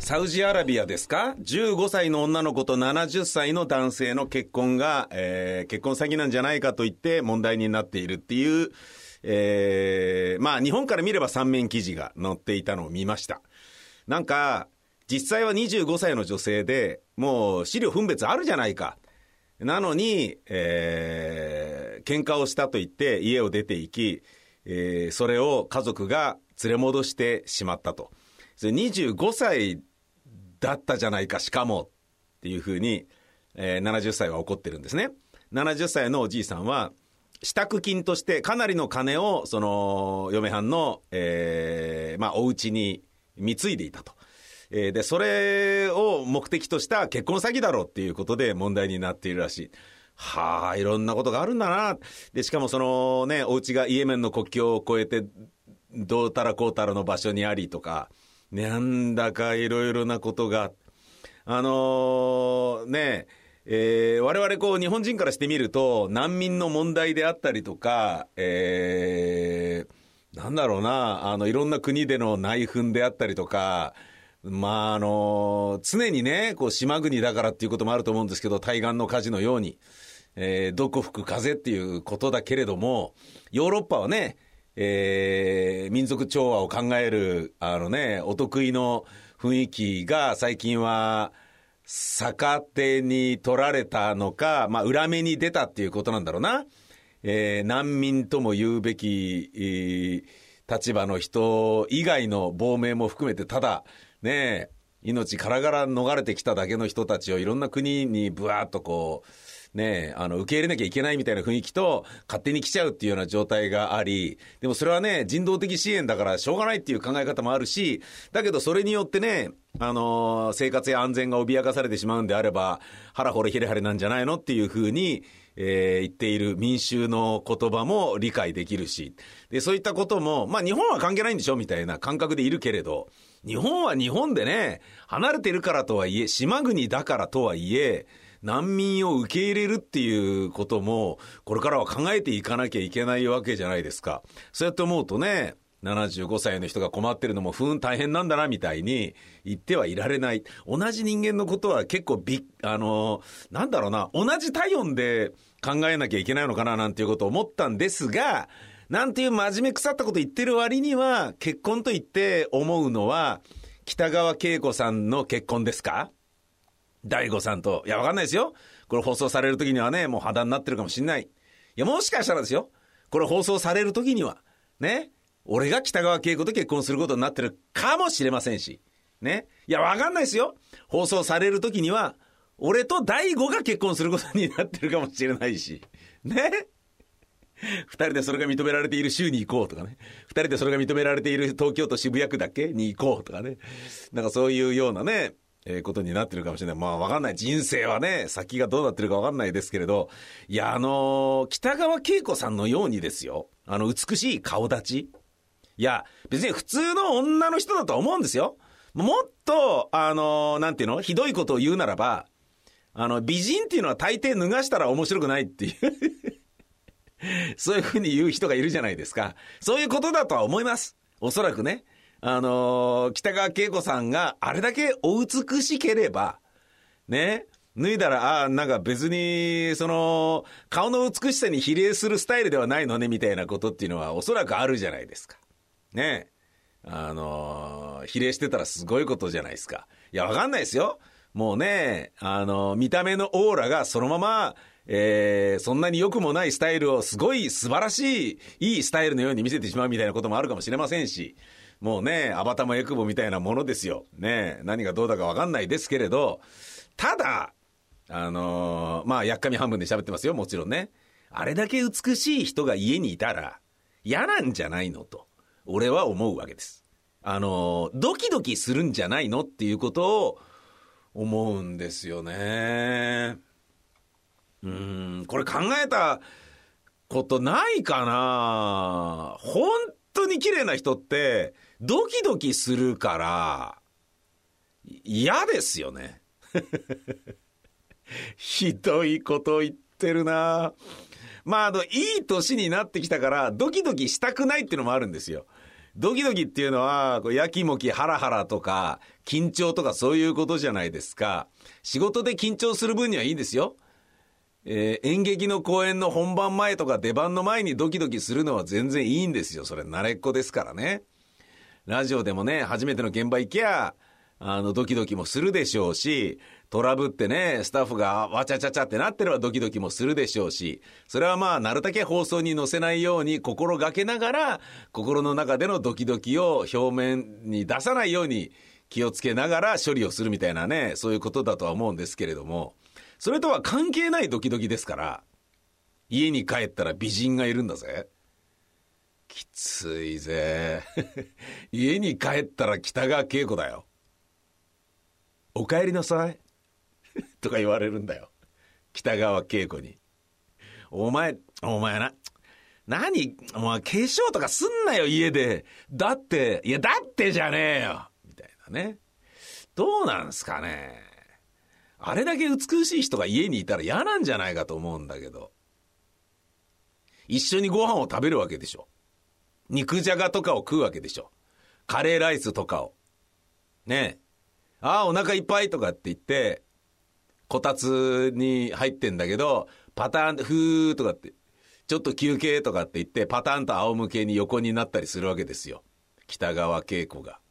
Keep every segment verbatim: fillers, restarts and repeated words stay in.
サウジアラビアですか、じゅうごさいの女の子とななじゅっさいの男性の結婚が、えー、結婚詐欺なんじゃないかと言って問題になっているっていう、えー、まあ日本から見れば三面記事が載っていたのを見ました。なんか実際はにじゅうごさいの女性でもう資料分別あるじゃないか、なのに、えー、喧嘩をしたと言って家を出て行き、えー、それを家族が連れ戻してしまったと。それにじゅうごさいだったじゃないかしかもっていうふうに、えー、ななじゅっさいは怒ってるんですね。ななじゅっさいのおじいさんは支度金としてかなりの金をその嫁はんの、えーまあ、お家に貢いでいたと、えー、でそれを目的とした結婚詐欺だろうっていうことで問題になっているらしい。はあ、いろんなことがあるんだな。でしかもそのね、お家がイエメンの国境を越えてどうたらこうたらの場所にありとか、なんだかいろいろなことがあのー、ねえー、我々こう日本人からしてみると難民の問題であったりとか、えー、なんだろうな、あのいろんな国での内紛であったりとか、まああのー、常にねこう島国だからっていうこともあると思うんですけど、対岸の火事のように、えー、どこ吹く風っていうことだけれども、ヨーロッパはね、えー、民族調和を考えるあのねお得意の雰囲気が最近は逆手に取られたのか、まあ裏目に出たっていうことなんだろうな。えー、難民とも言うべき、えー、立場の人以外の亡命も含めて、ただね命からがら逃れてきただけの人たちをいろんな国にブワーッとこうねえ、あの受け入れなきゃいけないみたいな雰囲気と勝手に来ちゃうっていうような状態があり、でもそれはね人道的支援だからしょうがないっていう考え方もあるし、だけどそれによってね、あのー、生活や安全が脅かされてしまうんであれば腹ほれひれはれなんじゃないのっていうふうに、えー、言っている民衆の言葉も理解できるし、でそういったこともまあ日本は関係ないんでしょみたいな感覚でいるけれど、日本は日本でね離れてるからとはいえ、島国だからとはいえ難民を受け入れるっていうこともこれからは考えていかなきゃいけないわけじゃないですか。そうやって思うとね、ななじゅうごさいの人が困ってるのもふーん大変なんだなみたいに言ってはいられない。同じ人間のことは結構びあのなんだろうな、同じ体温で考えなきゃいけないのかななんていうことを思ったんですが、なんていう真面目腐ったこと言ってる割には結婚と言って思うのは北川景子さんの結婚ですか、大悟さんと。いやわかんないですよ、これ放送される時にはねもう破談になってるかもしれない。いやもしかしたらですよ、これ放送される時にはね俺が北川景子と結婚することになってるかもしれませんしね。いやわかんないですよ、放送される時には俺と大悟が結婚することになってるかもしれないしね。二人でそれが認められている州に行こうとかね、二人でそれが認められている東京都渋谷区だっけに行こうとかね、なんかそういうようなねえー、ことになってるかもしれない。まあ分かんない、人生はね先がどうなってるか分かんないですけれど、いやあのー、北川景子さんのようにですよ、あの美しい顔立ち、いや別に普通の女の人だとは思うんですよ。もっとあのー、なんていうの、ひどいことを言うならば、あの美人っていうのは大抵脱がしたら面白くないっていうそういうふうに言う人がいるじゃないですか。そういうことだとは思います、おそらくね。あのー、北川景子さんがあれだけお美しければね、脱いだらあなんか別にその顔の美しさに比例するスタイルではないのねみたいなことっていうのはおそらくあるじゃないですかね。あのー、比例してたらすごいことじゃないですか。いやわかんないですよ、もうねあのー、見た目のオーラがそのままえー、そんなに良くもないスタイルをすごい素晴らしいいいスタイルのように見せてしまうみたいなこともあるかもしれませんし、もうねアバタもエクボみたいなものですよね。何がどうだか分かんないですけれど、ただあのー、まあやっかみ半分で喋ってますよ、もちろんね。あれだけ美しい人が家にいたら嫌なんじゃないのと俺は思うわけです。あのー、ドキドキするんじゃないのっていうことを思うんですよね。うーん、これ考えたことないかな。本当に綺麗な人ってドキドキするから嫌ですよねひどいこと言ってるな。まああのいい年になってきたからドキドキしたくないっていうのもあるんですよ。ドキドキっていうのはこうやきもきハラハラとか緊張とかそういうことじゃないですか。仕事で緊張する分にはいいんですよ。えー、演劇の公演の本番前とか出番の前にドキドキするのは全然いいんですよ。それ慣れっこですからね。ラジオでもね、初めての現場行きゃあのドキドキもするでしょうし、トラブってねスタッフがわちゃちゃちゃってなってればドキドキもするでしょうし、それはまあなるだけ放送に載せないように心がけながら、心の中でのドキドキを表面に出さないように気をつけながら処理をするみたいなね、そういうことだとは思うんですけれども、それとは関係ないドキドキですから。家に帰ったら美人がいるんだぜ。きついぜ家に帰ったら北川景子だよ。お帰りなさいとか言われるんだよ、北川景子に。お前お前な何お前化粧とかすんなよ家で。だっていやだってじゃねえよみたいなね。どうなんすかね。あれだけ美しい人が家にいたら嫌なんじゃないかと思うんだけど。一緒にご飯を食べるわけでしょ。肉じゃがとかを食うわけでしょ。カレーライスとかをねえ、ああお腹いっぱいとかって言ってこたつに入ってんだけど、パターンふーとかってちょっと休憩とかって言ってパターンと仰向けに横になったりするわけですよ、北川景子が。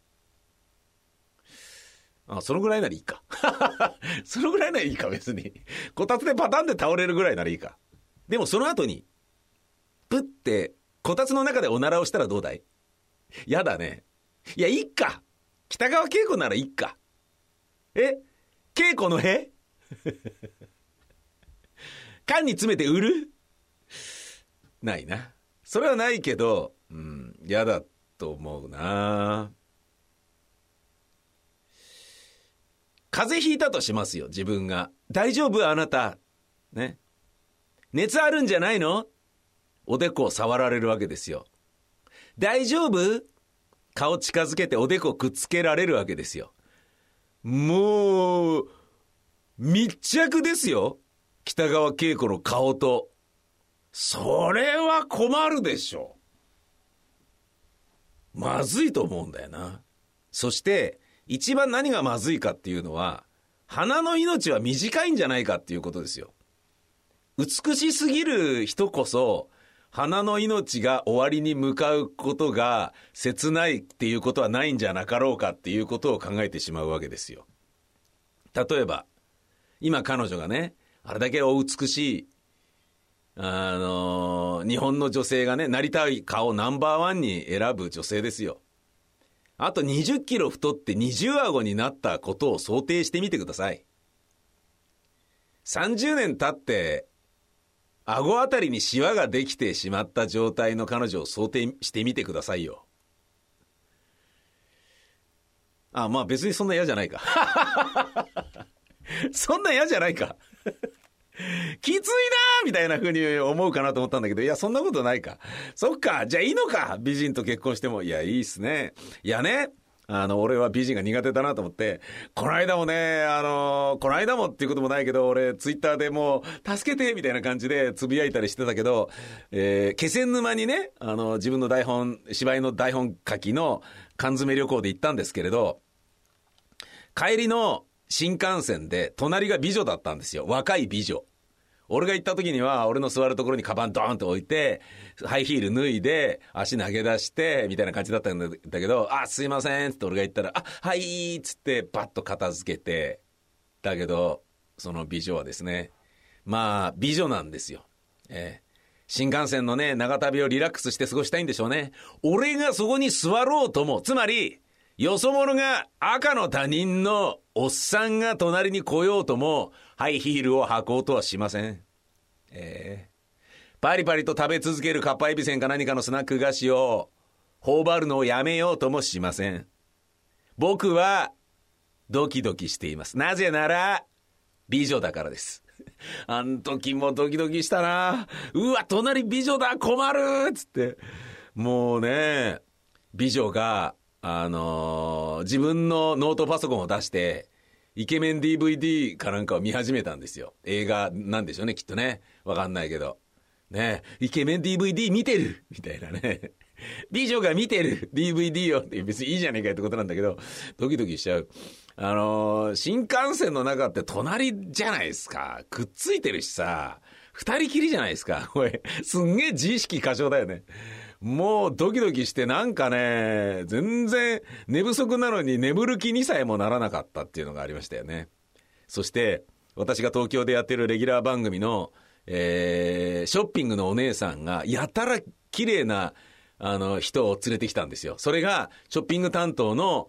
あ、そのぐらいならいいかそのぐらいならいいか。別にこたつでパターンで倒れるぐらいならいいか。でもその後にプッてこたつの中でおならをしたらどうだい。やだね。いやいいか、北川景子ならいいか。え景子のへ缶に詰めて売る。ないな、それはないけど、うん、やだと思うな。風邪ひいたとしますよ、自分が。大丈夫あなたね、熱あるんじゃないの。おでこを触られるわけですよ。大丈夫。顔近づけておでこくっつけられるわけですよ。もう密着ですよ、北川景子の顔と。それは困るでしょ。まずいと思うんだよな。そして一番何がまずいかっていうのは、花の命は短いんじゃないかっていうことですよ。美しすぎる人こそ花の命が終わりに向かうことが切ないっていうことはないんじゃなかろうかっていうことを考えてしまうわけですよ。例えば今彼女がね、あれだけお美しいあのー、日本の女性がね、なりたい顔ナンバーワンに選ぶ女性ですよ。あとにじゅっキロ太って二重顎になったことを想定してみてください。さんじゅうねん経って顎あたりにシワができてしまった状態の彼女を想定してみてくださいよ。あ、まあ別にそんな嫌じゃないかそんな嫌じゃないかきついなーみたいな風に思うかなと思ったんだけど、いやそんなことないか。そっか、じゃあいいのか、美人と結婚しても。いやいいっすね。いやね、あの俺は美人が苦手だなと思って、この間もね、あのこの間もっていうこともないけど、俺ツイッターでもう助けてみたいな感じでつぶやいたりしてたけど、えー、気仙沼にね、あの自分の台本、芝居の台本書きの缶詰旅行で行ったんですけれど、帰りの新幹線で隣が美女だったんですよ、若い美女。俺が行った時には俺の座るところにカバンドーンと置いて、ハイヒール脱いで足投げ出してみたいな感じだったんだけど、あすいませんって俺が言ったら、あはいっつってバッと片付けて、だけどその美女はですね、まあ美女なんですよ、えー、新幹線のね長旅をリラックスして過ごしたいんでしょうね。俺がそこに座ろうとも、つまりよそ者が、赤の他人のおっさんが隣に来ようともハイヒールを履こうとはしません。えー、パリパリと食べ続けるかっぱえびせんか何かのスナック菓子を頬張るのをやめようともしません。僕はドキドキしています。なぜなら美女だからですあん時もドキドキしたな。うわ隣美女だ困るっつって、もうね美女があのー、自分のノートパソコンを出してイケメン ディーブイディー かなんかを見始めたんですよ。映画なんでしょうねきっとね、わかんないけどね、イケメン ディーブイディー 見てるみたいなね美女が見てる ディーブイディー をって別にいいじゃねえかってことなんだけど、ドキドキしちゃう。あのー、新幹線の中って隣じゃないですか。くっついてるしさ、二人きりじゃないですか。これ、すんげえ自意識過剰だよね。もうドキドキしてなんかね、全然寝不足なのに眠る気にさえもならなかったっていうのがありましたよね。そして、私が東京でやってるレギュラー番組の、えー、ショッピングのお姉さんがやたら綺麗なあの人を連れてきたんですよ。それがショッピング担当の、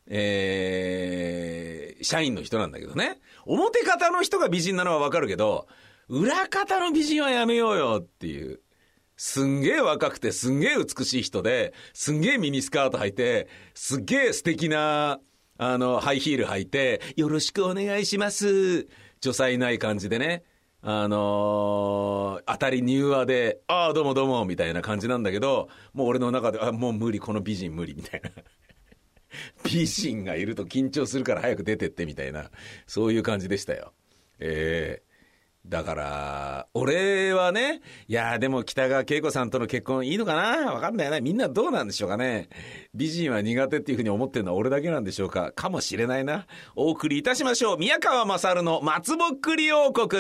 えー、社員の人なんだけどね。表方の人が美人なのはわかるけど、裏方の美人はやめようよっていう。すんげえ若くてすんげえ美しい人で、すんげえミニスカート履いて、すっげえ素敵なあのハイヒール履いて、よろしくお願いします。女才ない感じでね。あのー、当たり柔和で、ああどうもどうもみたいな感じなんだけど、もう俺の中であもう無理、この美人無理みたいな。美人がいると緊張するから早く出てってみたいな、そういう感じでしたよ。えーだから、俺はね、いやでも北川景子さんとの結婚いいのかなわかんないな。みんなどうなんでしょうかね。美人は苦手っていうふうに思ってるのは俺だけなんでしょうか。かもしれないな。お送りいたしましょう。宮川勝の松ぼっくり王国。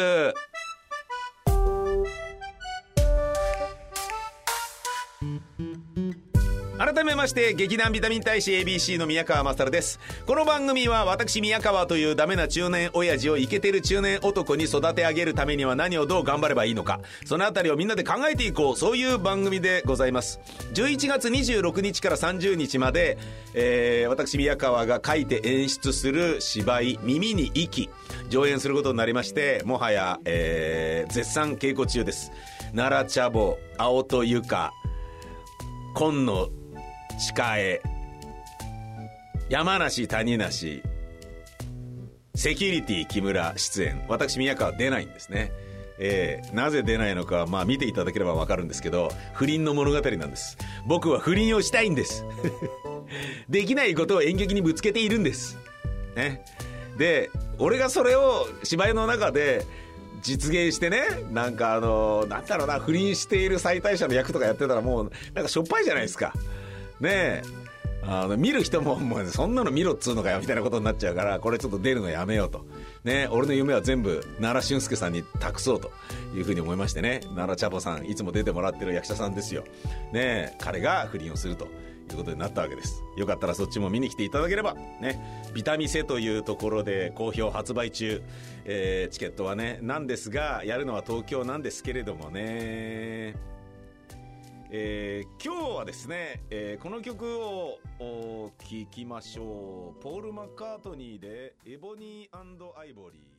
改めまして劇団ビタミン大使 エービーシー の宮川勝です。この番組は私宮川というダメな中年親父をイケてる中年男に育て上げるためには何をどう頑張ればいいのか、そのあたりをみんなで考えていこう、そういう番組でございます。じゅういちがつにじゅうろくにちからさんじゅうにちまで、えー、私宮川が書いて演出する芝居耳に息上演することになりまして、もはや、えー、絶賛稽古中です。奈良茶坊、青戸ゆか、今野近江、山梨谷梨、セキュリティ木村出演。私宮川出ないんですね。えー、なぜ出ないのかはまあ見ていただければわかるんですけど、不倫の物語なんです。僕は不倫をしたいんですできないことを演劇にぶつけているんです、ね、で俺がそれを芝居の中で実現してね、なんかあのなんだろうな、不倫している妻帯者の役とかやってたらもうなんかしょっぱいじゃないですかねえ。あの見る人ももうそんなの見ろっつうのかよみたいなことになっちゃうから、これちょっと出るのやめようとね。俺の夢は全部奈良俊介さんに託そうというふうに思いましてね。奈良茶坊さんいつも出てもらってる役者さんですよね。彼が不倫をするということになったわけです。よかったらそっちも見に来ていただければね。ビタミセというところで好評発売中、えー、チケットはねなんですが、やるのは東京なんですけれどもね。えー、今日はですね、えー、この曲を聴きましょう。ポール・マッカートニーでエボニー&アイボリー。